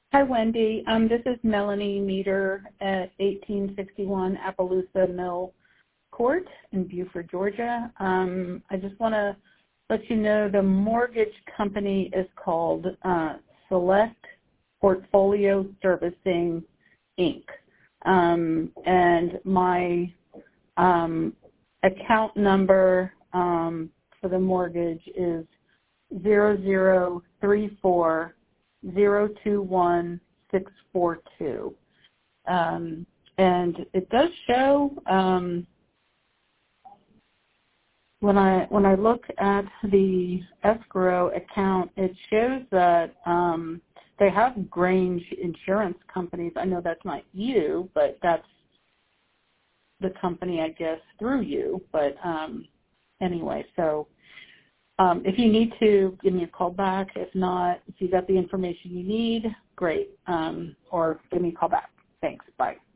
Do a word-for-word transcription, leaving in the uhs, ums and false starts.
Hi, Wendy. Um, this is Melanie Meter at eighteen sixty-one Appaloosa Mill Court in Beaufort, Georgia. Um, I just want to let you know the mortgage company is called uh, Select Portfolio Servicing, Incorporated. Um, and my um, account number um, for the mortgage is zero zero three four zero two one six four two. Um, and it does show um, when I when I look at the escrow account, it shows that um, they have Grange Insurance Companies. I know that's not you, but that's the company, I guess, through you. But um, anyway, so um, if you need to, give me a call back. If not, if you got the information you need, great. Um, or give me a call back. Thanks. Bye.